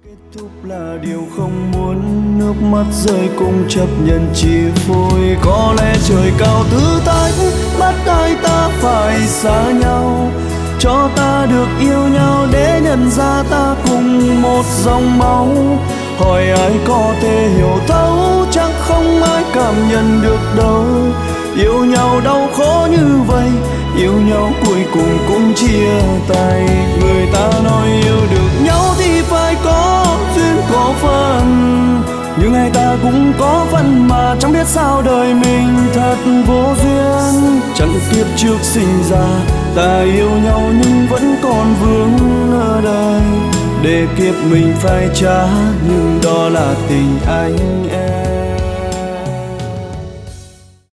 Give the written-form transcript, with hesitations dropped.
Thúc là điều không muốn, nước mắt rơi cũng chấp nhận chia phôi. Có lẽ trời cao thử thách bắt hai ta phải xa nhau, cho ta được yêu nhau để nhận ra ta cùng một dòng máu. Hỏi ai có thể hiểu thấu, chắc không ai cảm nhận được đâu. Yêu nhau đau khổ như vậy, yêu nhau cuối cùng cũng chia tay. Người ta nói yêu được nhau thì phải có duyên có phận, nhưng hai ta cũng có phận mà chẳng biết sao đời mình thật vô duyên. Chẳng kiếp trước sinh ra ta yêu nhau nhưng vẫn còn vướng ở đây, để kiếp mình phải trả nhưng đó là tình anh em.